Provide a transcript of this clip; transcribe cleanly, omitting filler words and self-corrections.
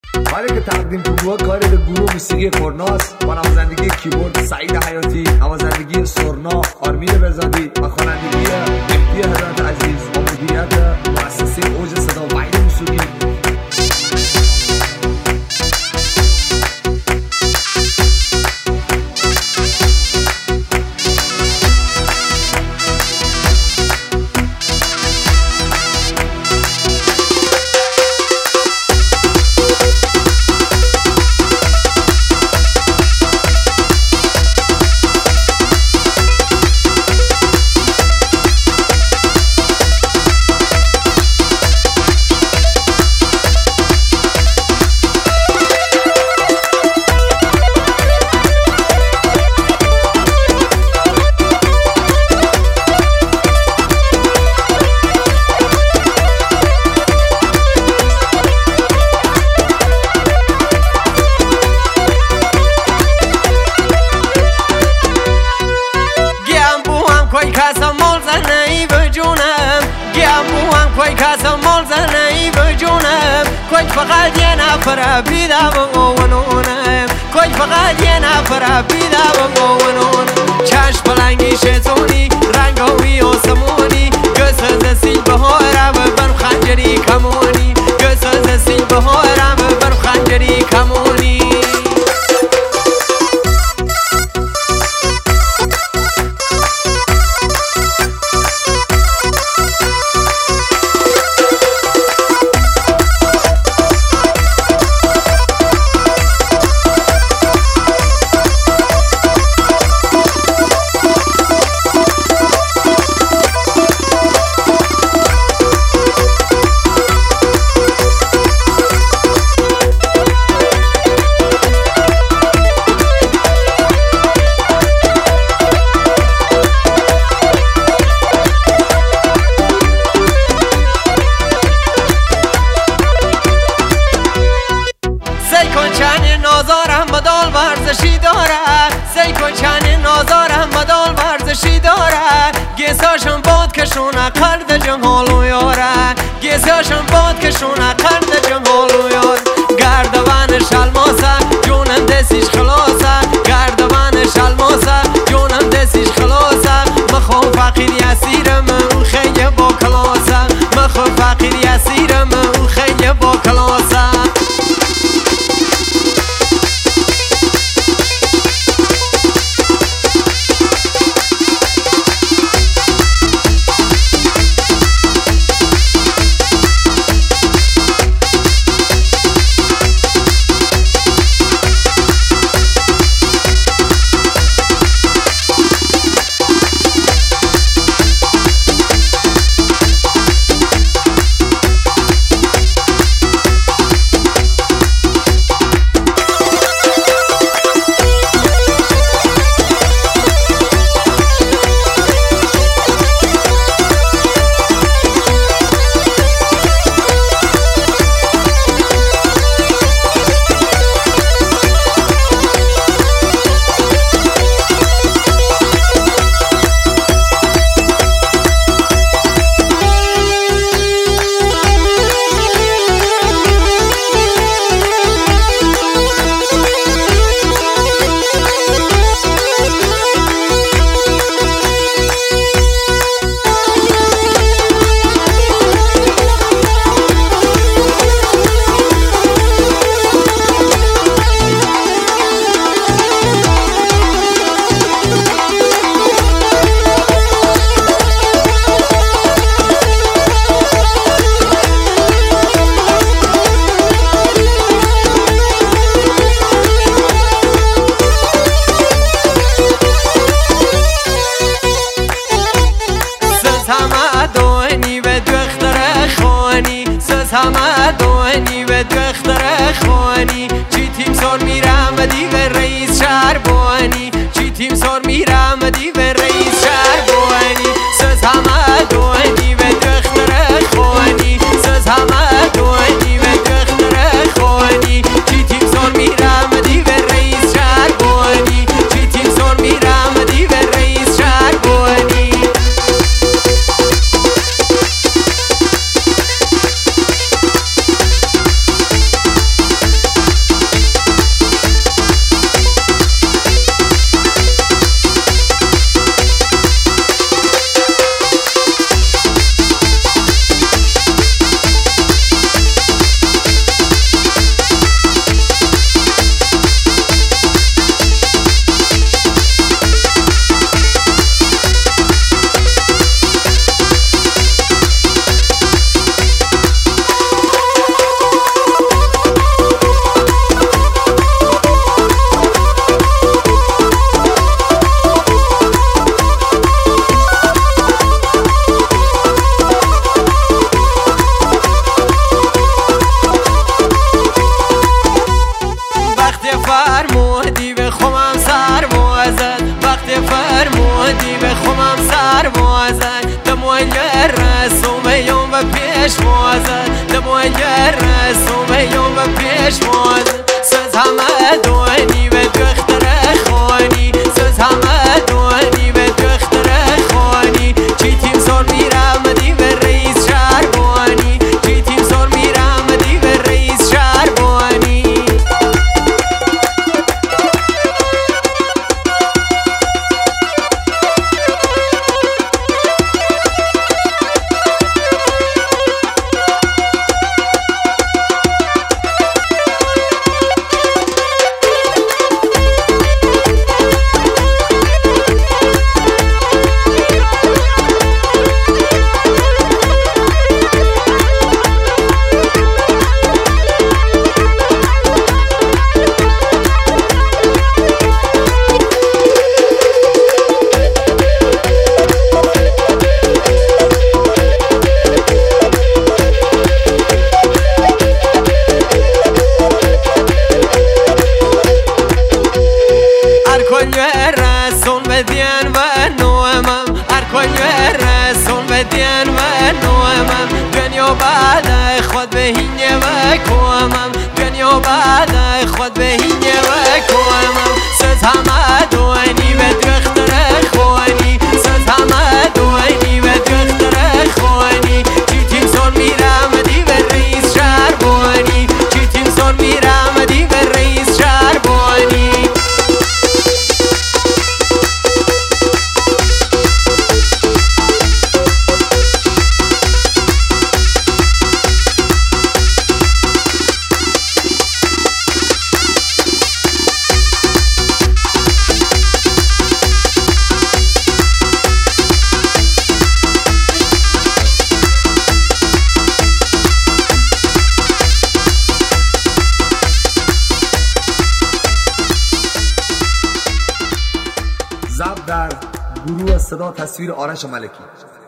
کاری که تقدیم گروه کار گروه موسیقی پرناس و نوازندگی کیبورد سعید حیاتی، نوازندگی سرنا آرمین بزادی و خوانندگی مهدی هدایت عزیز و مدیریت مؤسسه اوج صدا وحید موسیقی. فقط یه نفر بیدا بگوونونم کوی فقط یه نفر بیدا بگوونونم چشم بلنگی شیطونی رنگاوی آسمونی گساز سیل بهارم بر خنجری کمونی گساز سیل بهارم بر خنجری کمونی گیساشم باد کشونه قرد جمالو یاره گیساشم باد کشونه قرد جمالو یار گردوان شلماسه جونم دستیش خلاصه گردوان شلماسه جونم دستیش خلاصه مخو فقیر یسیرم اون خیلی با کلاسه مخو فقیر یسیرم اون خیلی با کلاسه همه دوانی و دختر خوانی چی تیم سر میرم دی و رئیس شهر بوانی چی تیم سر میرم دی و رئیس شهر بوانی سز همه دوانی و دختر خوانی سز همه دوانی و دختر خوانی چی تیم سر میرم دی و رئیس شهر بوانی چی تیم سر میرم دی و رئیس شهر بوانی پیش موزه دموی رسوم یوم پیش موزه سز همه دوانی و دختر خوانی سز همه دوانی و دختر خوانی چی تیم سر میرم دی و رئیس شهر بوانی چی تیم سر میرم دی و رئیس شهر بوانی رسول بدین و نوامم ارکان رسول بدین و نوامم دنیا بعد خود بهینه و کوامم دنیا بعد خود بهینه و کوامم سز همه دوانی و دختر خوانی سز همه دوانی و دختر خوانی چی تیم سر میرم دی و رئیس شهر بوانی چی تیم سر میرم دی و رئیس شهر بوانی ضبط در گروه صدا تصویر آرش ملکی.